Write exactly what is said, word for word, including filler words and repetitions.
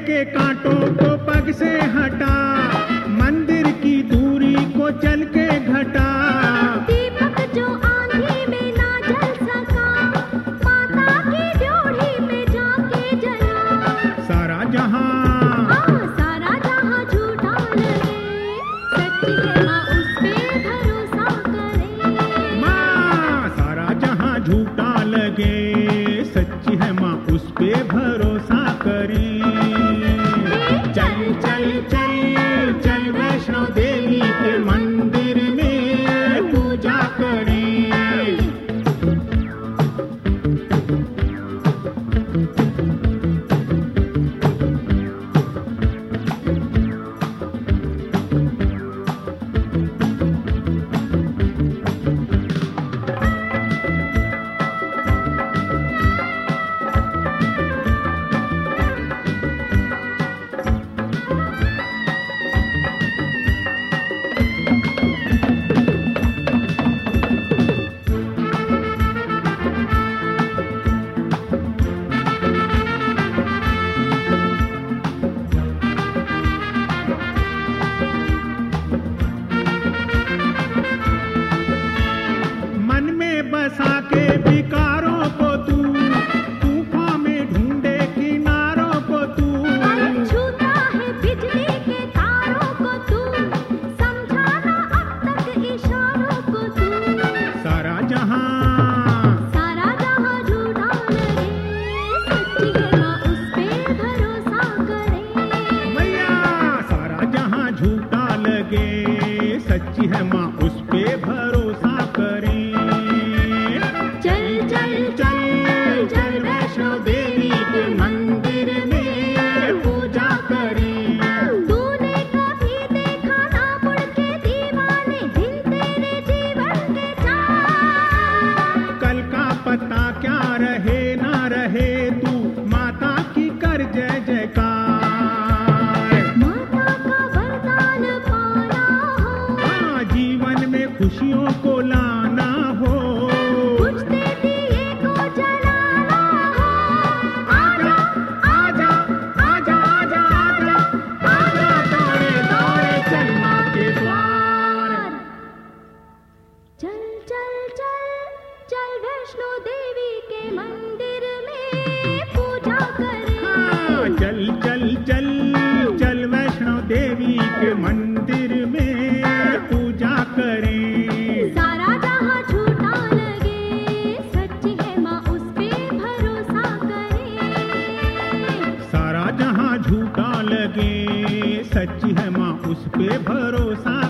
के कांटों को पग से हटा, मंदिर की दूरी को चल के घटा। दीपक जो आंधी में ना जल सका, माता की ड्योढ़ी में जाके जला। सारा जहां हाँ, सारा जहां झूठा लगे, सच्ची है माँ उस पे भरोसा करे। माँ सारा जहां झूठा लगे, सच्ची है माँ उस पे भरोसा करें। चल चल चल चल वैष्णो देवी के मंदिर में पूजा करें। बसा के विकारों को तू, तूफान में ढूंढे किनारों को तू। छूता है बिजली के तारों को तू, समझाना अब तक इशारों को तू। सारा जहां सारा जहां झूठा लगे, सच्ची है माँ उस पे भरोसा करे। मैया सारा जहां झूठा लगे, सच्ची है माँ उस पे भरोसा करें। चल चल चल चल वैष्णो देवी के मंदिर में पूजा करें। तूने कभी देखा ना मुड़ के दीवाने, दिन तेरे जीवन के चार। कल का पता क्या रहे ना रहे, तू माता की कर जय जयकार। माता का वरदान पाना हो, हाँ जीवन में खुशियों को लाना हो। बुझते दिए को जलाना हो। आजा आजा आजा आजा आजा आजा दौड़े दौड़े चल माँ के द्वार। चल चल चल चल वैष्णो देवी के मंदिर में पूजा करें। हाँ, चल चल चल चल वैष्णो देवी के मंदिर में पूजा करें। सारा जहां झूठा लगे, सच्ची है माँ उस पे भरोसा करे। सारा जहां झूठा लगे, सच्ची है माँ उस पे भरोसा